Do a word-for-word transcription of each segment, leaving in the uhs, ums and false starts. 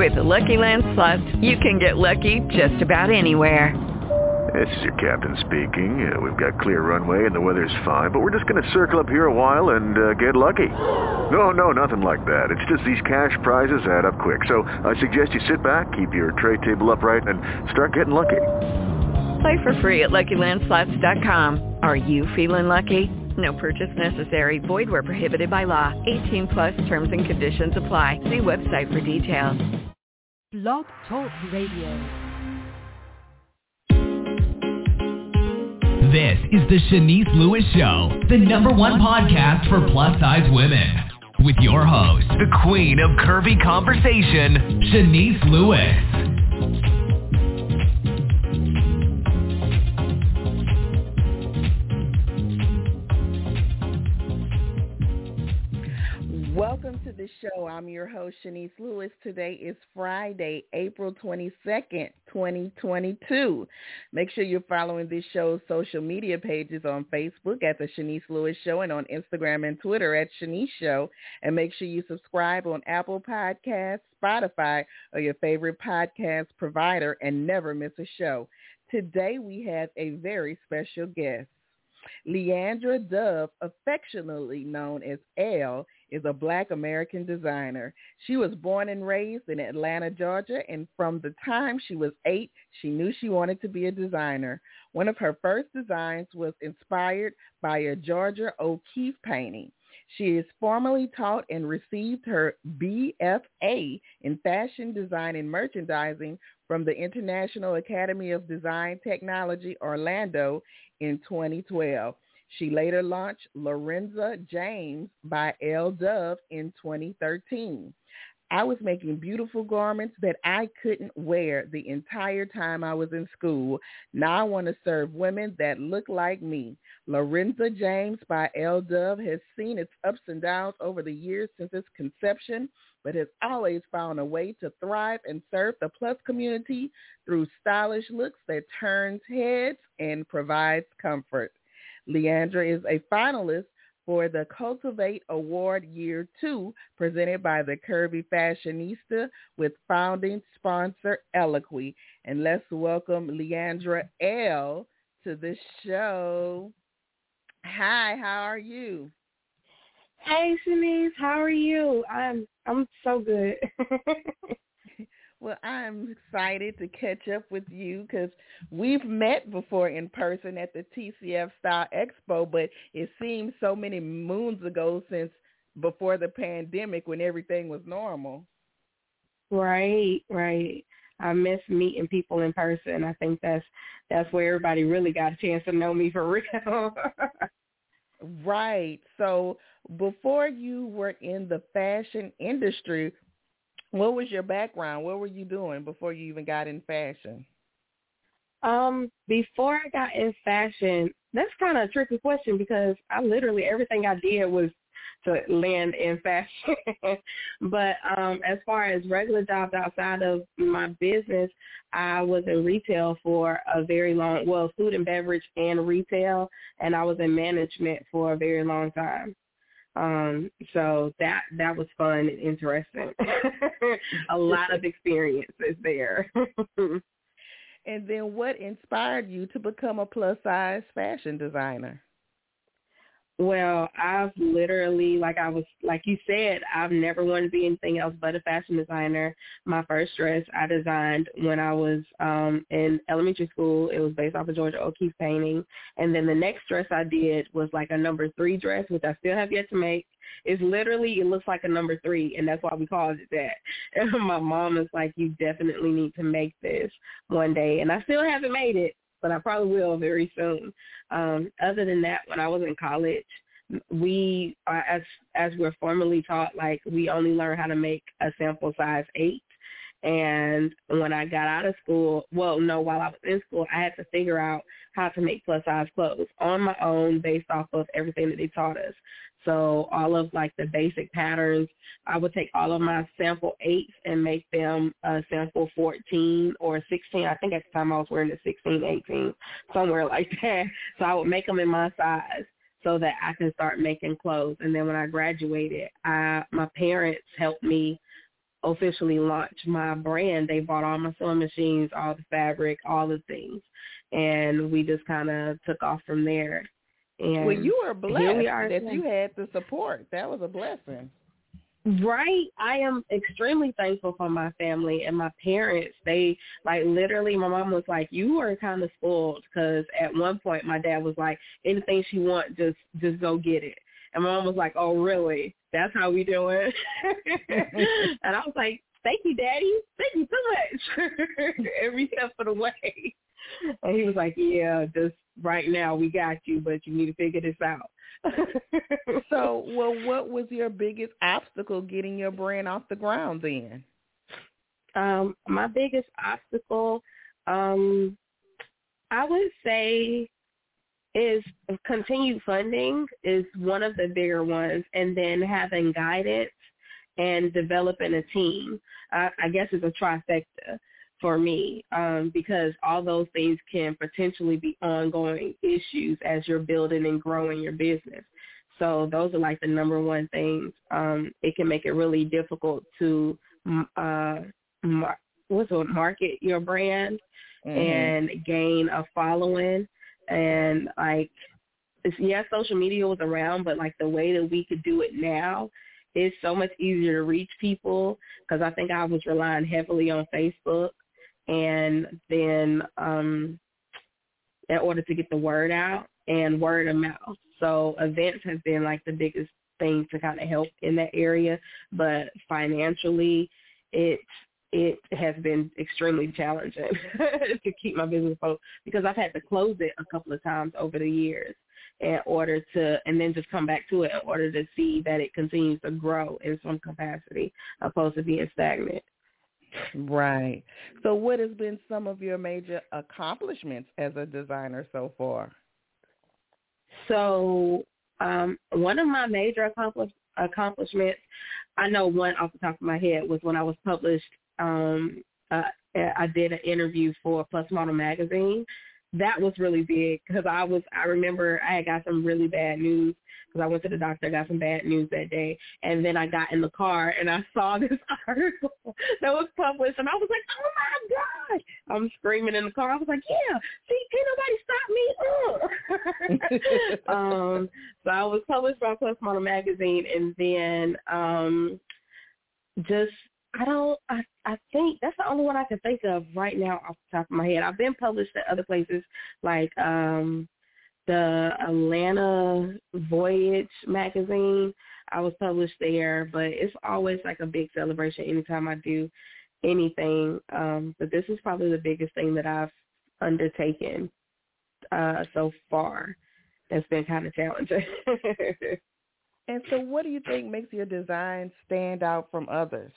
With the Lucky Land Slots, you can get lucky just about anywhere. This is your captain speaking. Uh, we've got clear runway and the weather's fine, but we're just going to circle up here a while and uh, get lucky. No, no, nothing like that. It's just these cash prizes add up quick. So I suggest you sit back, keep your tray table upright, and start getting lucky. Play for free at Lucky Land Slots dot com. Are you feeling lucky? No purchase necessary. Void where prohibited by law. eighteen plus terms and conditions apply. See website for details. Blog Talk Radio. This is the Shanice Lewis Show, the number one podcast for plus-size women. With your host, the queen of curvy conversation, Shanice Lewis. Welcome to the show. I'm your host, Shanice Lewis. Today is Friday, April twenty-second, twenty twenty-two. Make sure you're following this show's social media pages on Facebook at The Shanice Lewis Show and on Instagram and Twitter at Shanice Show. And make sure you subscribe on Apple Podcasts, Spotify, or your favorite podcast provider and never miss a show. Today we have a very special guest. Leandra Dove, affectionately known as Elle, is a Black American designer. She was born and raised in Atlanta, Georgia, and from the time she was eight, she knew she wanted to be a designer. One of her first designs was inspired by a Georgia O'Keeffe painting. She is formally taught and received her B F A in fashion design and merchandising from the International Academy of Design Technology, Orlando, in twenty twelve. She later launched Lorenza James by Elle Dove in twenty thirteen. I was making beautiful garments that I couldn't wear the entire time I was in school. Now I want to serve women that look like me. Lorenza James by Elle Dove has seen its ups and downs over the years since its conception, but has always found a way to thrive and serve the plus community through stylish looks that turns heads and provides comfort. Leandra is a finalist for the Cultivate Award Year two, presented by the Curvy Fashionista with founding sponsor Eloquy. And let's welcome Leandra Elle to the show. Hi, how are you? Hey, Shanice, how are you? I'm I'm so good. Well, I'm excited to catch up with you because we've met before in person at the T C F Style Expo, but it seems so many moons ago since before the pandemic when everything was normal. Right, right. I miss meeting people in person. I think that's that's where everybody really got a chance to know me for real. Right. So before you were in the fashion industry, what was your background? What were you doing before you even got in fashion? Um, before I got in fashion, that's kind of a tricky question because I literally, everything I did was to land in fashion. But um, as far as regular jobs outside of my business, I was in retail for a very long, well, food and beverage and retail, and I was in management for a very long time. Um, so that that was fun and interesting. A lot of experiences there. And then what inspired you to become a plus-size fashion designer? Well, I've literally, like I was, like you said, I've never wanted to be anything else but a fashion designer. My first dress I designed when I was um, in elementary school. It was based off a Georgia O'Keeffe painting. And then the next dress I did was like a number three dress, which I still have yet to make. It's literally, it looks like a number three, and that's why we called it that. And my mom is like, you definitely need to make this one day. And I still haven't made it, but I probably will very soon. Um, other than that, when I was in college, we, uh, as as we're formally taught, like we only learn how to make a sample size eight. And when I got out of school, well, no, while I was in school, I had to figure out how to make plus size clothes on my own based off of everything that they taught us. So all of like the basic patterns, I would take all of my sample eights and make them a sample fourteen or sixteen. I think at the time I was wearing the sixteen, eighteen, somewhere like that. So I would make them in my size so that I can start making clothes. And then when I graduated, I, my parents helped me officially launch my brand, they bought all my sewing machines, all the fabric, all the things, and we just kind of took off from there. And well, you were blessed we are that today. you had the support. That was a blessing. Right. I am extremely thankful for my family and my parents. They, like, literally, my mom was like, you were kind of spoiled, because at one point my dad was like, anything she wants, just just go get it. And my mom was like, oh, really? That's how we do it? And I was like, thank you, Daddy. Thank you so much. Every step of the way. And he was like, yeah, just right now we got you, but you need to figure this out. So, well, what was your biggest obstacle getting your brand off the ground then? Um, my biggest obstacle, um, I would say, is continued funding is one of the bigger ones, and then having guidance and developing a team. I, I guess it's a trifecta for me, um, because all those things can potentially be ongoing issues as you're building and growing your business. So those are like the number one things. Um, it can make it really difficult to uh, mar- what's it, market your brand mm-hmm. and gain a following. And like, it's, yeah, social media was around, but like the way that we could do it now, it's so much easier to reach people, because I think I was relying heavily on Facebook. And then um, in order to get the word out and word of mouth. So events has been like the biggest thing to kind of help in that area. But financially, it it has been extremely challenging to keep my business afloat, because I've had to close it a couple of times over the years in order to, and then just come back to it in order to see that it continues to grow in some capacity, opposed to being stagnant. Right. So what has been some of your major accomplishments as a designer so far? So um, one of my major accompli- accomplishments, I know one off the top of my head, was when I was published, um, uh, I did an interview for Plus Model magazine. That was really big, because I was, I remember I had got some really bad news, because I went to the doctor, got some bad news that day, and then I got in the car and I saw this article that was published, and I was like, oh my God. I'm screaming in the car. I was like, yeah, see, can't nobody stop me. Uh. um, so I was published by Plus Model magazine, and then um, just, I don't, I, I think that's the only one I can think of right now off the top of my head. I've been published at other places like um, the Atlanta Voyage magazine. I was published there, but it's always like a big celebration anytime I do anything. Um, but this is probably the biggest thing that I've undertaken uh, so far. That's been kind of challenging. And so what do you think makes your design stand out from others?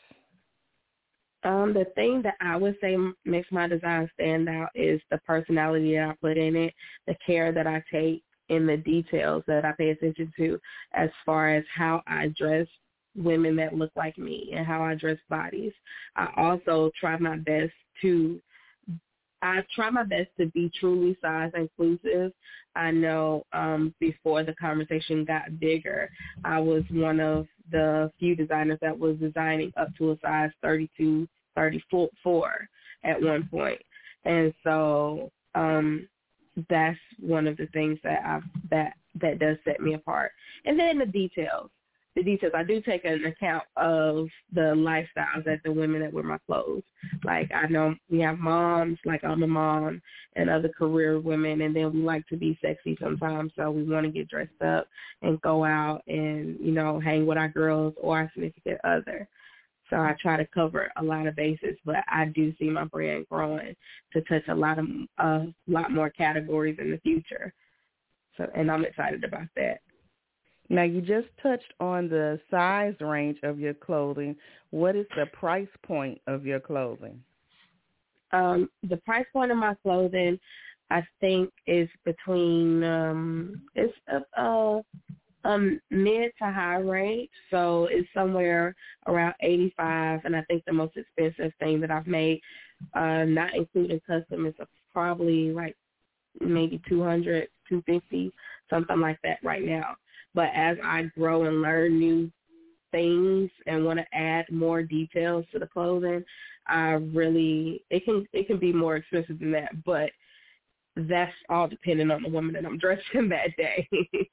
Um, the thing that I would say makes my design stand out is the personality that I put in it, the care that I take in the details that I pay attention to, as far as how I dress women that look like me and how I dress bodies. I also try my best to I try my best to be truly size inclusive. I know um, before the conversation got bigger, I was one of the few designers that was designing up to a size thirty-two, thirty-four at one point. And so um, that's one of the things that I that that does set me apart. And then the details. The details. I do take an account of the lifestyles that the women that wear my clothes. Like, I know we have moms, like I'm a mom, and other career women, and then we like to be sexy sometimes, so we want to get dressed up and go out and, you know, hang with our girls or our significant other. So I try to cover a lot of bases, but I do see my brand growing to touch a lot of a uh, lot more categories in the future. So, and I'm excited about that. Now, you just touched on the size range of your clothing. What is the price point of your clothing? Um, the price point of my clothing, I think, is between um, it's a, a, a mid to high range. So it's somewhere around eighty-five, and I think the most expensive thing that I've made, uh, not including custom, is probably like maybe two hundred, two fifty, something like that right now. But as I grow and learn new things and want to add more details to the clothing, I really it can it can be more expensive than that, but that's all depending on the woman that I'm dressing that day.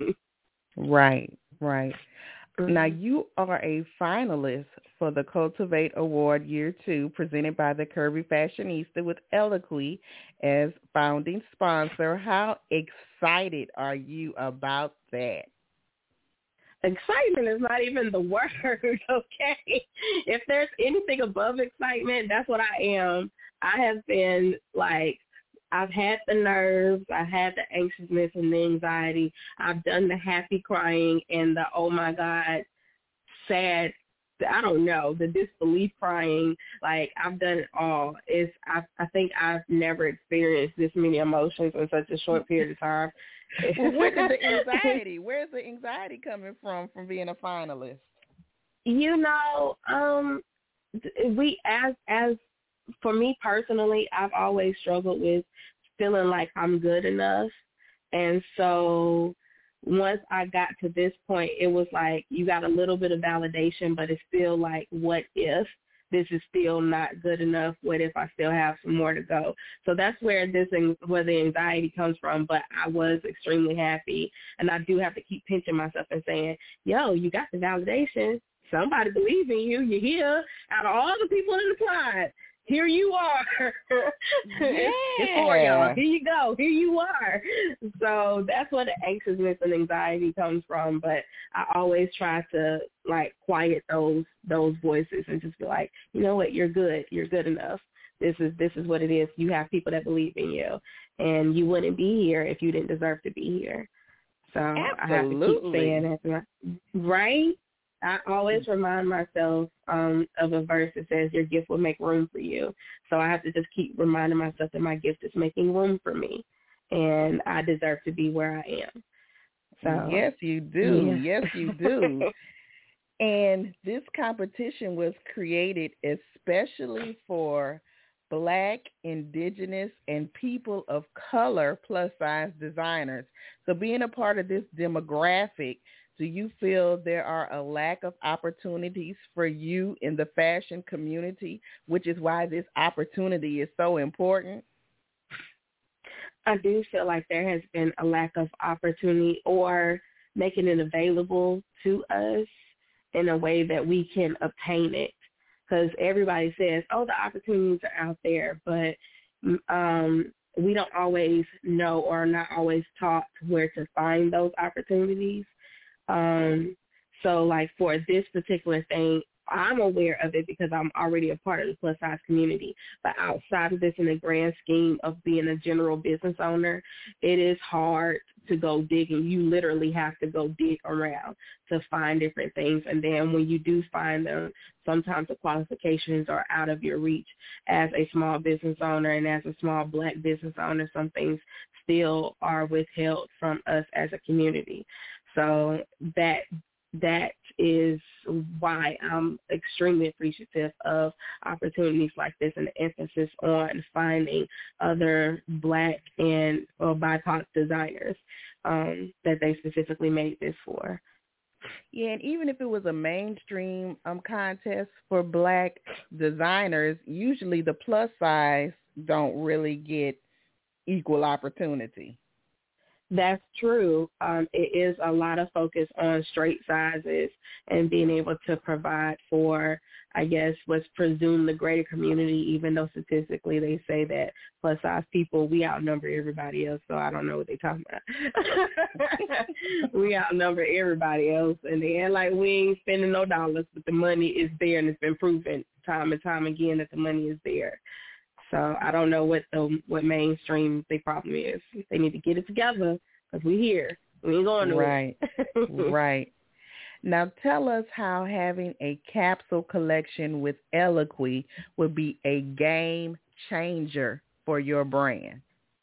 Right, right. Mm-hmm. Now, you are a finalist for the Cultivate Award Year two, presented by the Curvy Fashionista with Eloquy as founding sponsor. How excited are you about that? Excitement is not even the word, okay? If there's anything above excitement, that's what I am. I have been, like, I've had the nerves, I've had the anxiousness and the anxiety. I've done the happy crying and the, oh, my God, sad, I don't know, the disbelief crying. Like, I've done it all. It's I, I think I've never experienced this many emotions in such a short period of time. Well, where did the anxiety, where's the anxiety coming from, from being a finalist? You know, um, we, as, as, for me personally, I've always struggled with feeling like I'm good enough. And so once I got to this point, it was like you got a little bit of validation, but it's still like, what if this is still not good enough? What if I still have some more to go? So that's where this where the anxiety comes from. But I was extremely happy, and I do have to keep pinching myself and saying, yo, you got the validation. Somebody believes in you. You're here. Out of all the people in the pod, here you are. Yeah. It's for y'all. Here you go. Here you are. So that's where the anxiousness and anxiety comes from. But I always try to, like, quiet those those voices and just be like, you know what, you're good. You're good enough. This is this is what it is. You have people that believe in you, and you wouldn't be here if you didn't deserve to be here. So Absolutely. I have to keep saying that, right? I always remind myself um, of a verse that says, your gift will make room for you. So I have to just keep reminding myself that my gift is making room for me, and I deserve to be where I am. So yes, you do. Yeah. Yes, you do. And this competition was created especially for Black, Indigenous, and people of color plus-size designers. So being a part of this demographic, do you feel there are a lack of opportunities for you in the fashion community, which is why this opportunity is so important? I do feel like there has been a lack of opportunity or making it available to us in a way that we can obtain it. Because everybody says, oh, the opportunities are out there, but um, we don't always know or are not always taught where to find those opportunities. Um, so like for this particular thing, I'm aware of it because I'm already a part of the plus size community. But outside of this, in the grand scheme of being a general business owner, it is hard to go digging. You literally have to go dig around to find different things. And then when you do find them, sometimes the qualifications are out of your reach. As a small business owner and as a small Black business owner, some things still are withheld from us as a community. So that that is why I'm extremely appreciative of opportunities like this and the emphasis on finding other Black and or B I P O C designers um, that they specifically made this for. Yeah, and even if it was a mainstream um, contest for Black designers, usually the plus size don't really get equal opportunity. That's true. Um, it is a lot of focus on straight sizes and being able to provide for, I guess, what's presumed the greater community, even though statistically they say that plus size people, we outnumber everybody else, so I don't know what they're talking about. We outnumber everybody else, and they act like we ain't spending no dollars, but the money is there, and it's been proven time and time again that the money is there. So I don't know what the what mainstream the problem is. They need to get it together because we're here. We ain't going nowhere. Right, right. Now tell us how having a capsule collection with Eloquy would be a game changer for your brand.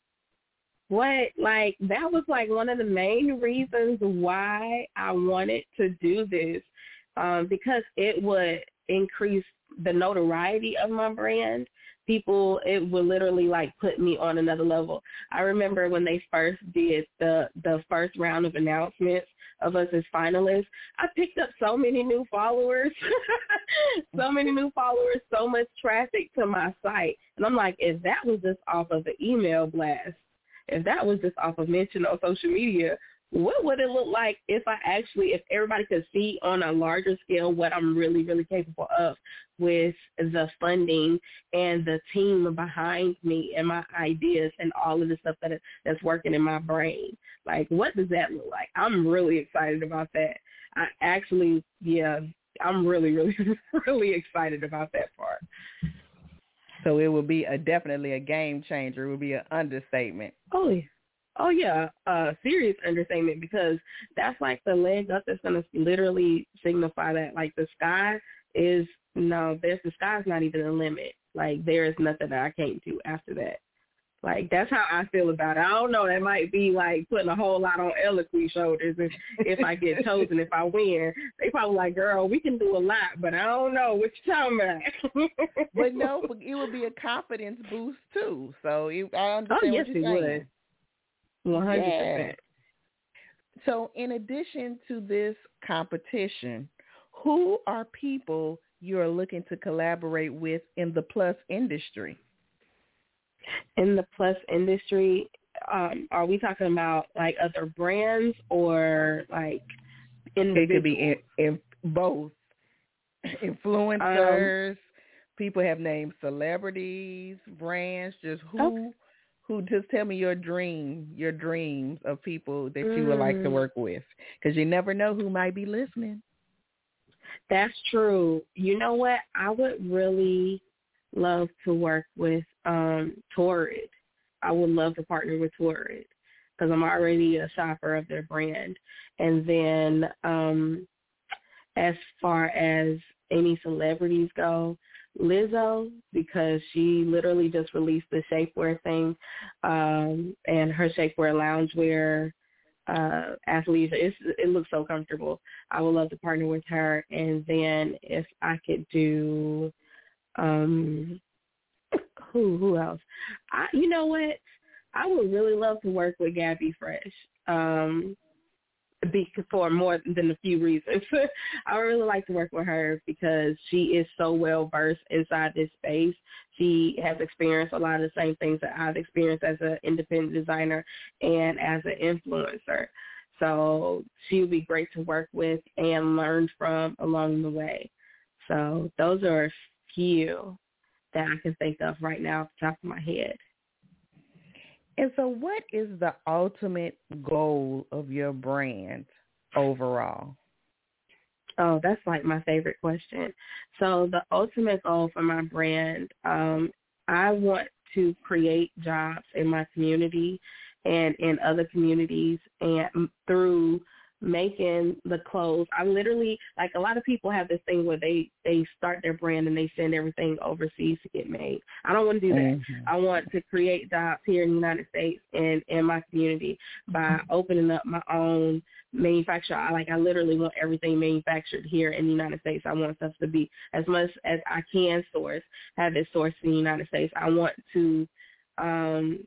What, like, that was like one of the main reasons why I wanted to do this, um, because it would increase the notoriety of my brand. People, it would literally like put me on another level. I remember when they first did the the first round of announcements of us as finalists, I picked up so many new followers, so many new followers, so much traffic to my site. And I'm like, if that was just off of the email blast, if that was just off of mention on social media, what would it look like if I actually, if everybody could see on a larger scale what I'm really, really capable of with the funding and the team behind me and my ideas and all of the stuff that that's working in my brain? Like, what does that look like? I'm really excited about that. I actually, yeah, I'm really, really, really excited about that part. So it will be a definitely a game changer. It will be an understatement. Oh, yeah. Oh, yeah, uh, serious understatement, because that's like the leg up that's going to literally signify that, like, the sky is, no, there's the sky's not even a limit. Like, there is nothing that I can't do after that. Like, that's how I feel about it. I don't know, that might be, like, putting a whole lot on Eloquie's shoulders if, if I get chosen, if I win. They probably like, girl, we can do a lot, but I don't know what you're talking about. But no, it would be a confidence boost, too. So it, I understand oh, yes, what you're it saying. would. one hundred percent. Yeah. So in addition to this competition, who are people you're looking to collaborate with in the plus industry? In the plus industry, um, are we talking about like other brands or like individuals? It could be in, in both. Influencers, um, people have named celebrities, brands, just who... Okay. Who just tell me your dream, your dreams of people that you would like to work with, because you never know who might be listening. That's true. You know what? I would really love to work with um, Torrid. I would love to partner with Torrid because I'm already a shopper of their brand. And then um, as far as any celebrities go, Lizzo, because she literally just released the shapewear thing, um, and her shapewear loungewear uh, athleisure. It's, it looks so comfortable. I would love to partner with her. And then if I could do, um, who who else? I, you know what? I would really love to work with Gabby Fresh. Um, Be, for more than a few reasons. I would really like to work with her because she is so well versed inside this space. She has experienced a lot of the same things that I've experienced as an independent designer and as an influencer. So she would be great to work with and learn from along the way. So those are a few that I can think of right now off the top of my head. And so what is the ultimate goal of your brand overall? Oh, that's like my favorite question. So the ultimate goal for my brand, um, I want to create jobs in my community and in other communities, and through making the clothes. I literally, like a lot of people have this thing where they, they start their brand and they send everything overseas to get made. I don't want to do that. Mm-hmm. I want to create jobs here in the United States and in my community by opening up my own manufacturer. I like, I literally want everything manufactured here in the United States. I want stuff to be as much as I can source, have it sourced in the United States. I want to um,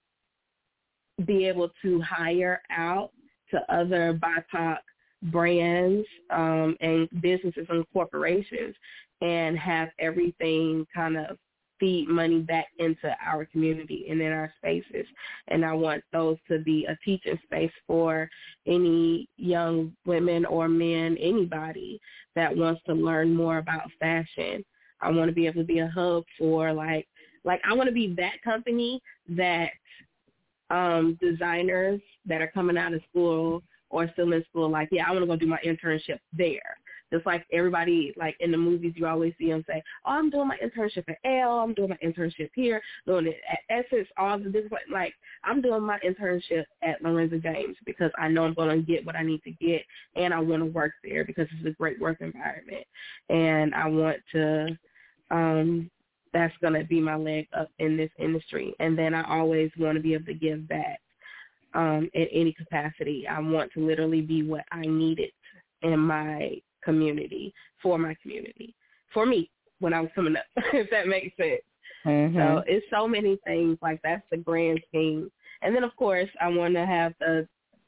be able to hire out to other B I P O C brands um, and businesses and corporations and have everything kind of feed money back into our community and in our spaces. And I want those to be a teaching space for any young women or men, anybody that wants to learn more about fashion. I want to be able to be a hub for like, like I want to be that company that Um, designers that are coming out of school or still in school, like, yeah, I want to go do my internship there. Just like everybody, like in the movies, you always see them say, oh, I'm doing my internship at Elle, I'm doing my internship here, doing it at Essence, all the different, like, I'm doing my internship at Lorenzo James because I know I'm going to get what I need to get, and I want to work there because it's a great work environment. And I want to, um, that's going to be my leg up in this industry. And then I always want to be able to give back um, in any capacity. I want to literally be what I needed in my community, for my community, for me when I was coming up, if that makes sense. Mm-hmm. So it's so many things, like that's the grand scheme. And then, of course, I want to have the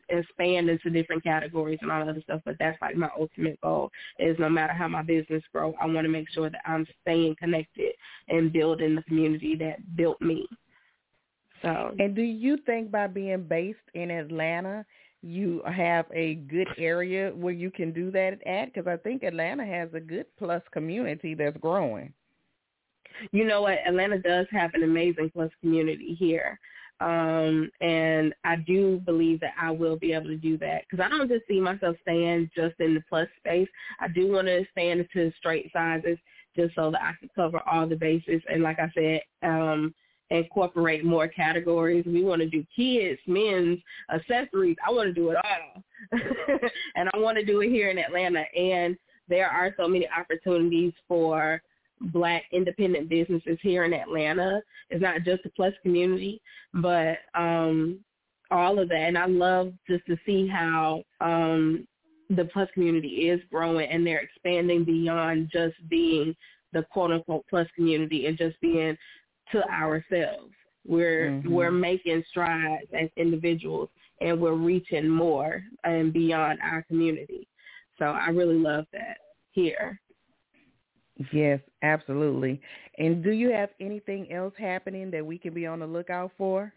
expand into different categories and all that other stuff. But that's like my ultimate goal is no matter how my business grows, I want to make sure that I'm staying connected and building the community that built me. So, and do you think by being based in Atlanta, you have a good area where you can do that at? Because I think Atlanta has a good plus community that's growing. You know what? Atlanta does have an amazing plus community here. Um, and I do believe that I will be able to do that because I don't just see myself staying just in the plus space. I do want to expand into straight sizes just so that I can cover all the bases. And like I said, um, incorporate more categories. We want to do kids, men's, accessories. I want to do it all. And I want to do it here in Atlanta. And there are so many opportunities for Black independent businesses here in Atlanta. It's not just the plus community, but um, all of that. And I love just to see how um, the plus community is growing and they're expanding beyond just being the quote-unquote plus community and just being to ourselves. We're mm-hmm. we're making strides as individuals and we're reaching more and beyond our community. So I really love that here. Yes, absolutely. And do you have anything else happening that we can be on the lookout for?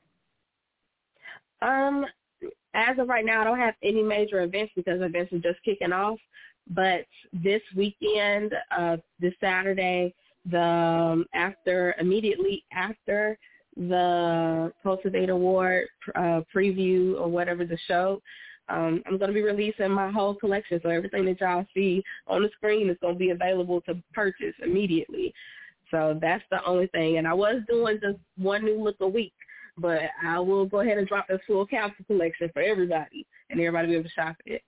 Um, as of right now, I don't have any major events because events are just kicking off. But this weekend, uh, this Saturday, the um, after immediately after the Cultivate Award uh, preview or whatever the show, um, I'm going to be releasing my whole collection. So everything that y'all see on the screen is going to be available to purchase immediately. So that's the only thing. And I was doing just one new look a week, but I will go ahead and drop this full capsule collection for everybody, and everybody will be able to shop it.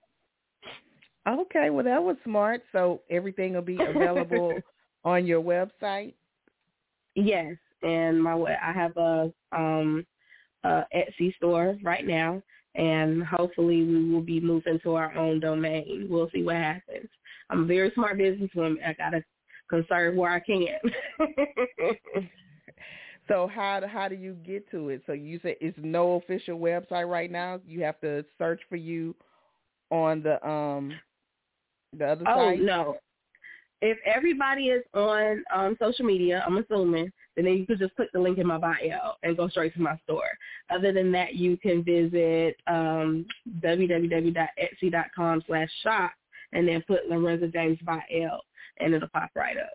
Okay, well, that was smart. So everything will be available on your website? Yes, and my I have a, um, a Etsy store right now, and hopefully we will be moving to our own domain. We'll see what happens. I'm a very smart businesswoman. I got to conserve where I can. So how, how do you get to it? So you said it's no official website right now? You have to search for you on the um the other oh, site? Oh, no. If everybody is on um, social media, I'm assuming, then you could just click the link in my bio and go straight to my store. Other than that, you can visit um, www.etsy.com slash shop and then put Lorenzo James by L, and it'll pop right up.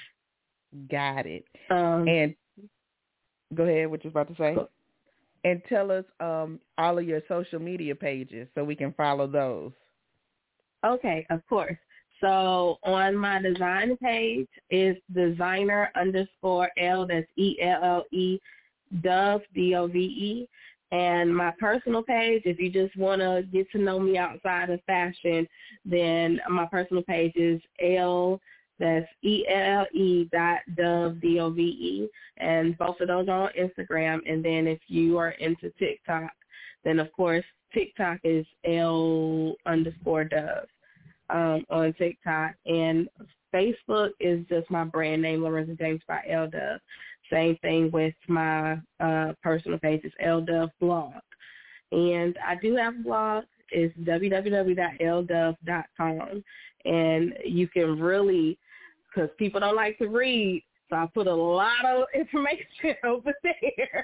Got it. Um, and go ahead, what you was about to say. Cool. And tell us um, all of your social media pages so we can follow those. Okay, of course. So on my design page is designer underscore L, that's E L L E, Dove, D O V E. And my personal page, if you just want to get to know me outside of fashion, then my personal page is L, that's E L L E dot Dove, D O V E. And both of those are on Instagram. And then if you are into TikTok, then of course TikTok is L underscore Dove. Um, on TikTok, and Facebook is just my brand name, Lorenzo James by L Dove. Same thing with my uh, personal page, it's L Dove Blog. And I do have a blog, it's w w w dot l dove dot com, and you can really, because people don't like to read, so I put a lot of information over there,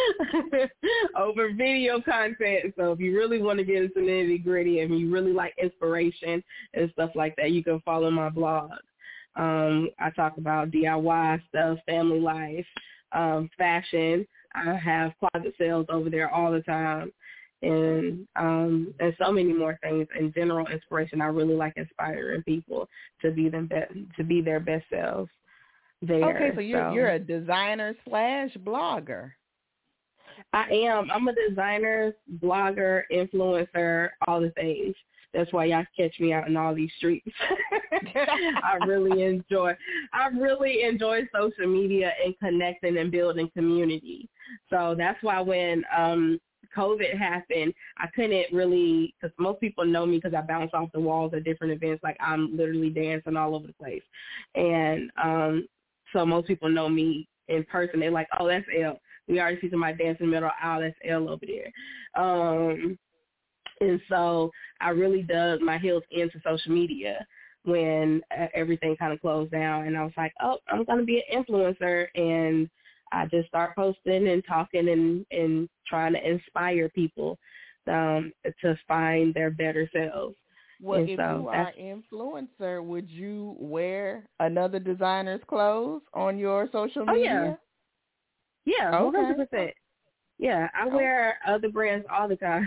over video content. So if you really want to get into the nitty gritty and you really like inspiration and stuff like that, you can follow my blog. Um, I talk about D I Y stuff, family life, um, fashion. I have closet sales over there all the time, and um, and so many more things. In general inspiration, I really like inspiring people to be them be- to be their best selves. There. Okay, so you're so. you're a designer slash blogger. I am. I'm a designer, blogger, influencer, all the things. That's why y'all catch me out in all these streets. I really enjoy. I really enjoy social media and connecting and building community. So that's why when um, COVID happened, I couldn't really, because most people know me because I bounce off the walls at different events. Like I'm literally dancing all over the place, and um, so most people know me in person. They're like, oh, that's L. We already see somebody dancing in the middle aisle. That's L over there. Um, And so I really dug my heels into social media when uh, everything kind of closed down. And I was like, oh, I'm going to be an influencer. And I just start posting and talking and, and trying to inspire people um, to find their better selves. Well, and if so you are an influencer, would you wear another designer's clothes on your social media? Oh, yeah. Yeah, okay. one hundred percent. Yeah, I wear oh. other brands all the time.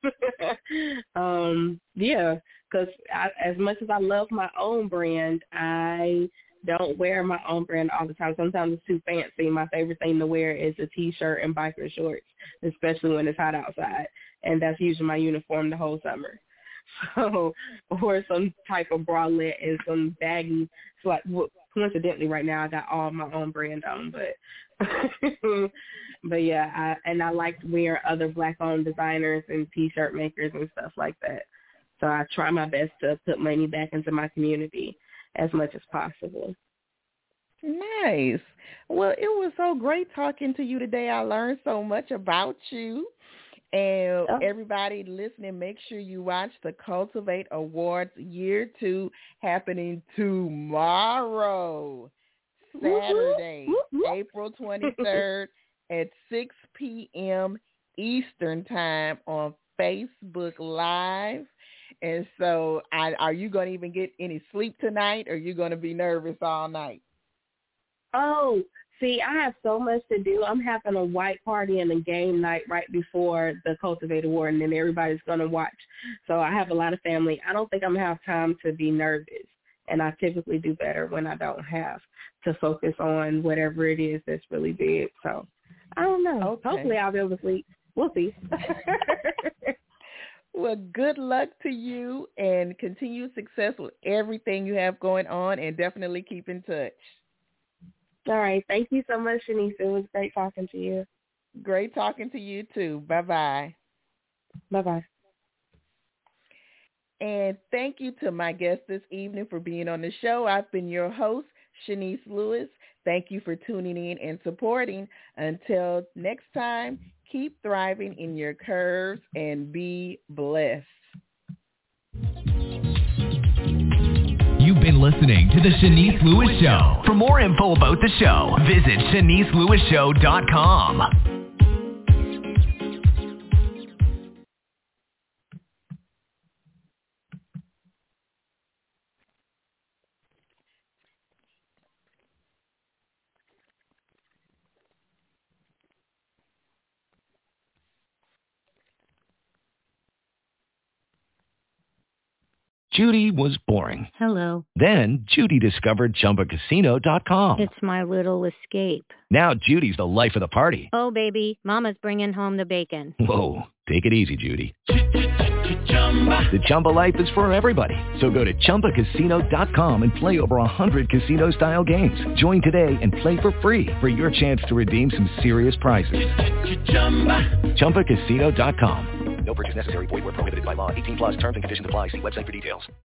um, yeah, because as much as I love my own brand, I don't wear my own brand all the time. Sometimes it's too fancy. My favorite thing to wear is a T-shirt and biker shorts, especially when it's hot outside. And that's usually my uniform the whole summer. So, or some type of bralette and some baggy. So, like, coincidentally, right now I got all my own brand on, but, but yeah, I, and I like wearing other Black-owned designers and T-shirt makers and stuff like that. So I try my best to put money back into my community as much as possible. Nice. Well, it was so great talking to you today. I learned so much about you. And oh. everybody listening, make sure you watch the Cultivate Awards Year two happening tomorrow, Saturday, April twenty-third at six p.m. Eastern Time on Facebook Live. And so I, are you going to even get any sleep tonight, or are you going to be nervous all night? Oh, see, I have so much to do. I'm having a white party and a game night right before the Cultivate Award, and then everybody's going to watch. So I have a lot of family. I don't think I'm going to have time to be nervous, and I typically do better when I don't have to focus on whatever it is that's really big. So I don't know. Okay. Hopefully I'll be able to sleep. We'll see. Well, good luck to you, and continued success with everything you have going on, and definitely keep in touch. All right. Thank you so much, Shanice. It was great talking to you. Great talking to you, too. Bye-bye. Bye-bye. And thank you to my guest this evening for being on the show. I've been your host, Shanice Lewis. Thank you for tuning in and supporting. Until next time, keep thriving in your curves and be blessed. You've been listening to The Shanice Lewis Show. For more info about the show, visit Shanice Lewis Show dot com. Judy was boring. Hello. Then Judy discovered Chumba Casino dot com. It's my little escape. Now Judy's the life of the party. Oh, baby, mama's bringing home the bacon. Whoa, take it easy, Judy. The Chumba life is for everybody. So go to Chumba Casino dot com and play over one hundred casino-style games. Join today and play for free for your chance to redeem some serious prizes. Chumba Casino dot com. No purchase necessary. Void where prohibited by law. eighteen plus terms and conditions apply. See website for details.